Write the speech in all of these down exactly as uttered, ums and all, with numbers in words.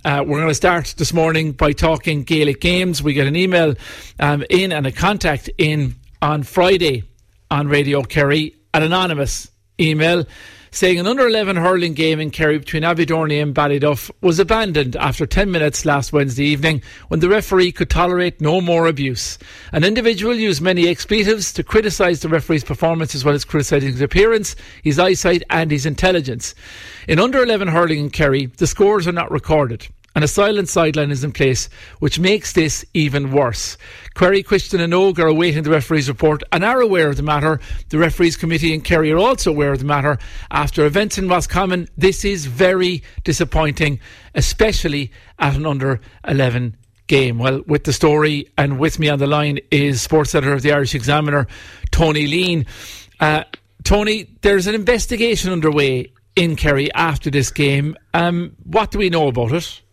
Uh, we're going to start this morning by talking Gaelic games. We get an email um, in and a contact in on Friday on Radio Kerry, an anonymous email saying an under eleven hurling game in Kerry between Abbeydorney and Ballyduff was abandoned after ten minutes last Wednesday evening when the referee could tolerate no more abuse. An individual used many expletives to criticise the referee's performance as well as criticising his appearance, his eyesight and his intelligence. In under eleven hurling in Kerry, the scores are not recorded and a silent sideline is in place, which makes this even worse. Querry, Christian and Og are awaiting the referee's report and are aware of the matter. The referees committee in Kerry are also aware of the matter. After events in Roscommon, this is very disappointing, especially at an under eleven game. Well, with the story and with me on the line is sports editor of the Irish Examiner, Tony Lean. Uh, Tony, there's an investigation underway in Kerry after this game. Um, what do we know about it?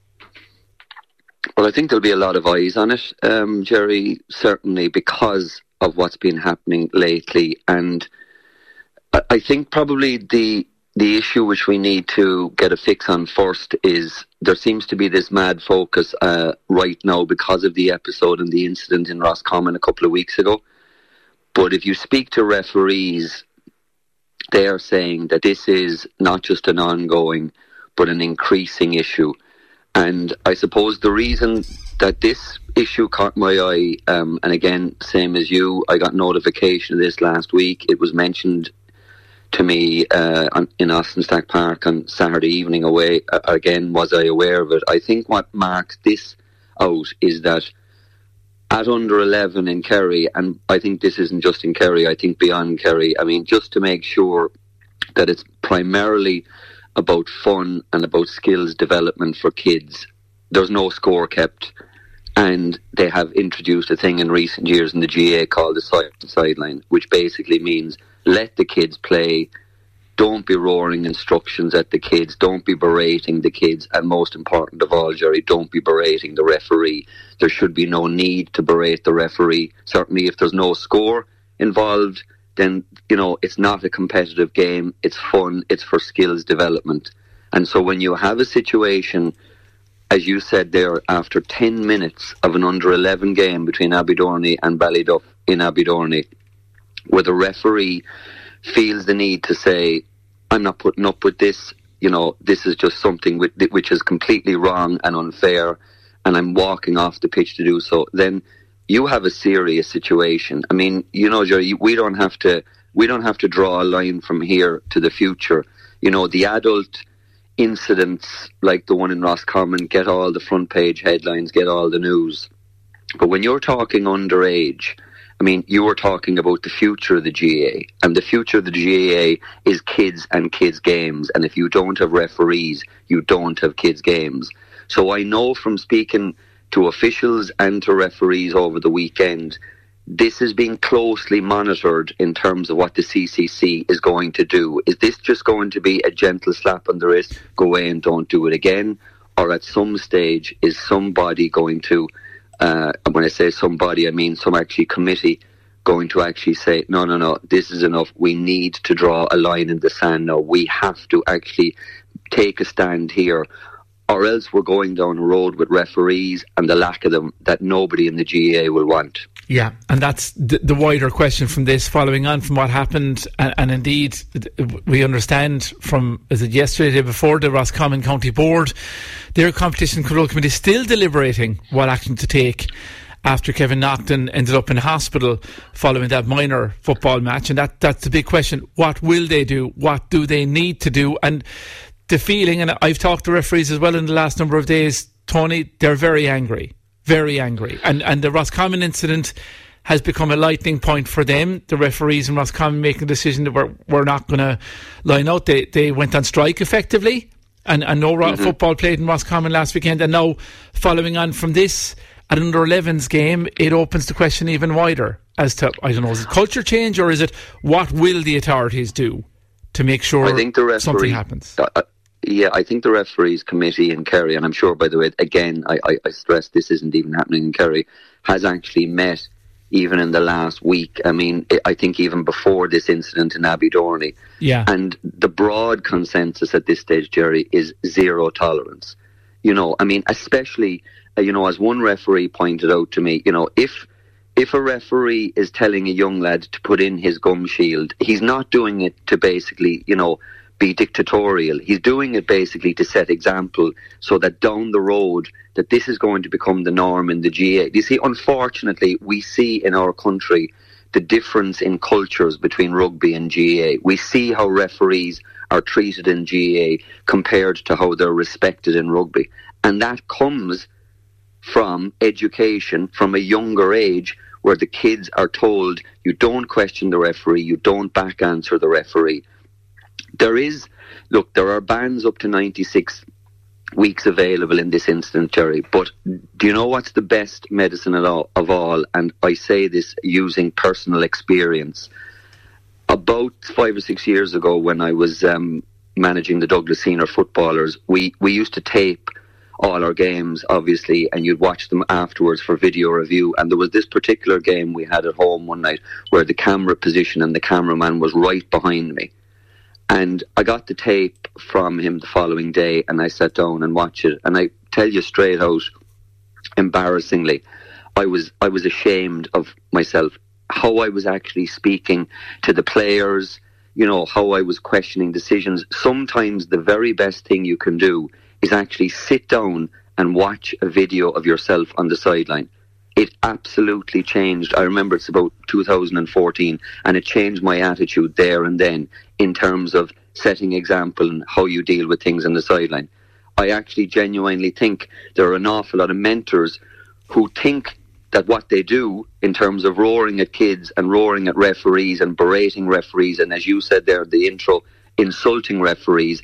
Well, I think there'll be a lot of eyes on it, um, Jerry, certainly because of what's been happening lately. And I think probably the the issue which we need to get a fix on first is there seems to be this mad focus uh, right now because of the episode and the incident in Roscommon a couple of weeks ago. But if you speak to referees, they are saying that this is not just an ongoing but an increasing issue. And I suppose the reason that this issue caught my eye, um, and again, same as you, I got notification of this last week. It was mentioned to me uh, on, in Austin Stack Park on Saturday evening away. Uh, again, was I aware of it? I think what marks this out is that at under eleven in Kerry, and I think this isn't just in Kerry, I think beyond Kerry, I mean, just to make sure that it's primarily about fun and about skills development for kids. There's no score kept, and they have introduced a thing in recent years in the G A A called the side sideline, which basically means let the kids play, don't be roaring instructions at the kids, don't be berating the kids, and most important of all, Jerry, don't be berating the referee. There should be no need to berate the referee. Certainly if there's no score involved, then, you know, it's not a competitive game, it's fun, it's for skills development. And so when you have a situation, as you said there, after ten minutes of an under eleven game between Abbeydorney and Ballyduff in Abbeydorney, where the referee feels the need to say, I'm not putting up with this, you know, this is just something with, which is completely wrong and unfair, and I'm walking off the pitch to do so, then you have a serious situation. I mean, you know, Jerry, we don't have to we don't have to draw a line from here to the future. You know, the adult incidents like the one in Roscommon get all the front page headlines, get all the news. But when you're talking underage, I mean, you were talking about the future of the G A A, and the future of the G A A is kids and kids games. And if you don't have referees, you don't have kids games. So I know from speaking to officials and to referees over the weekend, this is being closely monitored in terms of what the C C C is going to do. Is this just going to be a gentle slap on the wrist, go away and don't do it again? Or at some stage, is somebody going to, uh, and when I say somebody, I mean some actually committee, going to actually say, no, no, no, this is enough. We need to draw a line in the sand now. We have to actually take a stand here, or else we're going down a road with referees and the lack of them that nobody in the G A A will want. Yeah, and that's the, the wider question from this, following on from what happened, and, and indeed we understand from, is it yesterday, the day before, the Roscommon County Board, their competition control committee is still deliberating what action to take after Kevin Naughton ended up in hospital following that minor football match. And that that's the big question. What will they do? What do they need to do? And the feeling, and I've talked to referees as well in the last number of days, Tony, they're very angry. Very angry. And and the Roscommon incident has become a lightning point for them. The referees in Roscommon making a decision that we're, we're not going to line out. They they went on strike effectively, and, and no mm-hmm. football played in Roscommon last weekend. And now, following on from this, at under eleven's game, it opens the question even wider as to, I don't know, is it culture change, or is it what will the authorities do to make sure I think the referee, something happens? Uh, Yeah, I think the referees committee in Kerry, and I'm sure, by the way, again, I, I, I stress this isn't even happening in Kerry, has actually met even in the last week. I mean, I think even before this incident in Abbeydorney. Yeah. And the broad consensus at this stage, Jerry, is zero tolerance. You know, I mean, especially, uh, you know, as one referee pointed out to me, you know, if if a referee is telling a young lad to put in his gum shield, he's not doing it to basically, you know, be dictatorial. He's doing it basically to set example so that down the road that this is going to become the norm in the G A. You see, unfortunately, we see in our country the difference in cultures between rugby and G A. We see how referees are treated in G A compared to how they're respected in rugby. And that comes from education from a younger age, where the kids are told you don't question the referee, you don't back answer the referee. There is, look, there are bans up to ninety-six weeks available in this instance, Jerry, but do you know what's the best medicine of all, of all? And I say this using personal experience. About five or six years ago, when I was um, managing the Douglas Senior footballers, we, we used to tape all our games, obviously, and you'd watch them afterwards for video review. And there was this particular game we had at home one night where the camera position and the cameraman was right behind me. And I got the tape from him the following day, and I sat down and watched it. And I tell you straight out, embarrassingly, I was I was ashamed of myself, how I was actually speaking to the players, you know, how I was questioning decisions. Sometimes the very best thing you can do is actually sit down and watch a video of yourself on the sideline. It absolutely changed. I remember it's about two thousand fourteen, and it changed my attitude there and then in terms of setting example and how you deal with things on the sideline. I actually genuinely think there are an awful lot of mentors who think that what they do in terms of roaring at kids and roaring at referees and berating referees, and as you said there in the intro, insulting referees,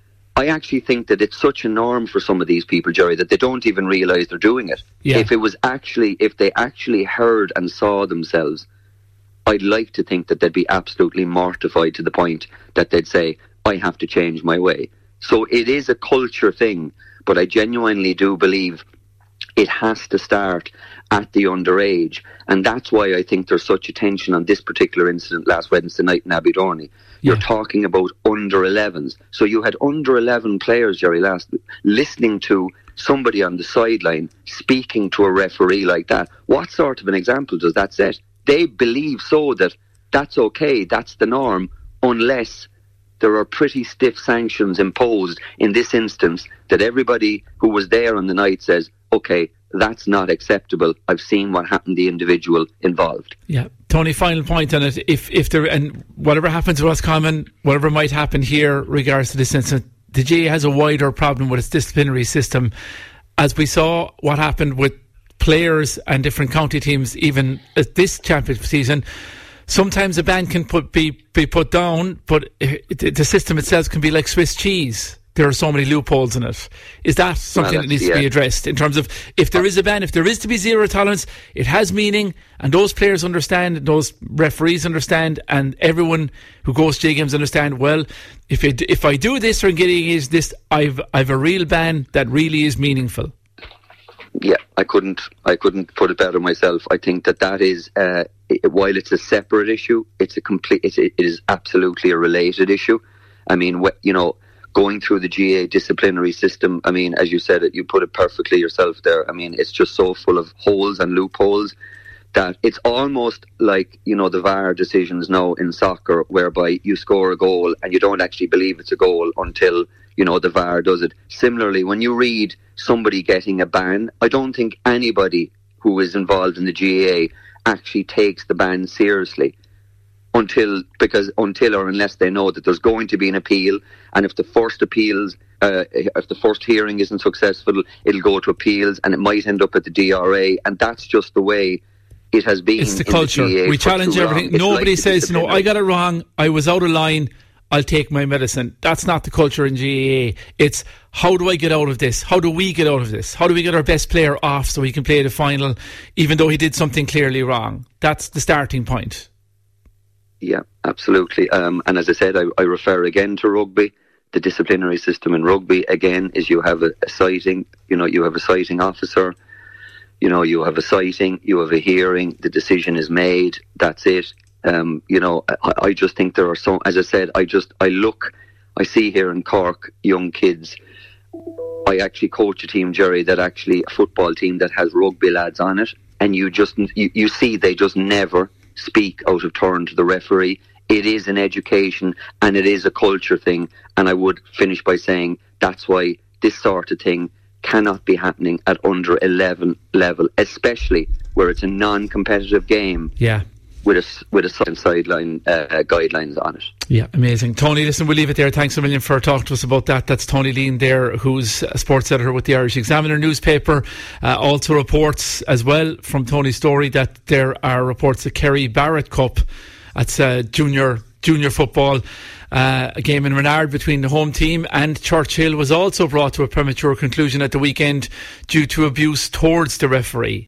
I actually think that it's such a norm for some of these people, Jerry, that they don't even realise they're doing it. Yeah. If it was actually, if they actually heard and saw themselves, I'd like to think that they'd be absolutely mortified to the point that they'd say, I have to change my way. So it is a culture thing, but I genuinely do believe it has to start at the underage. And that's why I think there's such attention on this particular incident last Wednesday night in Abbeydorney. You're yeah. talking about under elevens. So you had under eleven players, Jerry, last listening to somebody on the sideline speaking to a referee like that. What sort of an example does that set? They believe so that that's okay, that's the norm, unless there are pretty stiff sanctions imposed in this instance that everybody who was there on the night says, okay, that's not acceptable. I've seen what happened to the individual involved. Yeah. Tony, final point on it. If if there, and whatever happens to Roscommon, whatever might happen here regards to this incident, the G A has a wider problem with its disciplinary system. As we saw what happened with players and different county teams, even at this championship season, sometimes a ban can put, be, be put down, but it, the system itself can be like Swiss cheese. There are so many loopholes in it. Is that something well, that needs yeah. to be addressed in terms of if there is a ban, if there is to be zero tolerance, it has meaning, and those players understand, and those referees understand, and everyone who goes to games understand, well, if it, if I do this or getting is this, I've I've a real ban that really is meaningful. Yeah, I couldn't I couldn't put it better myself. I think that that is, uh, it, while it's a separate issue, it's a complete, it's, it is absolutely a related issue. I mean, wh- you know, going through the G A disciplinary system, I mean, as you said it, you put it perfectly yourself there. I mean, it's just so full of holes and loopholes that it's almost like, you know, the V A R decisions now in soccer, whereby you score a goal and you don't actually believe it's a goal until, you know, the V A R does it. Similarly, when you read somebody getting a ban, I don't think anybody who is involved in the G A actually takes the ban seriously. Until, because until or unless they know that there's going to be an appeal, and if the first appeals, uh, if the first hearing isn't successful, it'll go to appeals, and it might end up at the D R A, and that's just the way it has been. It's the culture. The we challenge everything. Nobody like says, you know, I got it wrong, I was out of line, I'll take my medicine. That's not the culture in G A A. It's how do I get out of this? How do we get out of this? How do we get our best player off so he can play the final, even though he did something clearly wrong? That's the starting point. Yeah, absolutely. Um, and as I said, I, I refer again to rugby. The disciplinary system in rugby, again, is you have a, a citing, you know, you have a citing officer, you know, you have a citing, you have a hearing, the decision is made, that's it. Um, you know, I, I just think there are so, as I said, I just, I look, I see here in Cork, young kids, I actually coach a team, Jerry, that actually a football team that has rugby lads on it, and you just you, you see they just never speak out of turn to the referee. It is an education and it is a culture thing, and I would finish by saying that's why this sort of thing cannot be happening at under eleven level, especially where it's a non-competitive game. Yeah. With a, with a certain sideline uh, guidelines on it. Yeah, amazing. Tony, listen, we'll leave it there. Thanks a million for talking to us about that. That's Tony Lean there, who's a sports editor with the Irish Examiner newspaper. Uh, also reports as well from Tony's story that there are reports of Kerry Barrett Cup. That's uh, junior junior football. Uh, a game in Renard between the home team and Churchill was also brought to a premature conclusion at the weekend due to abuse towards the referee.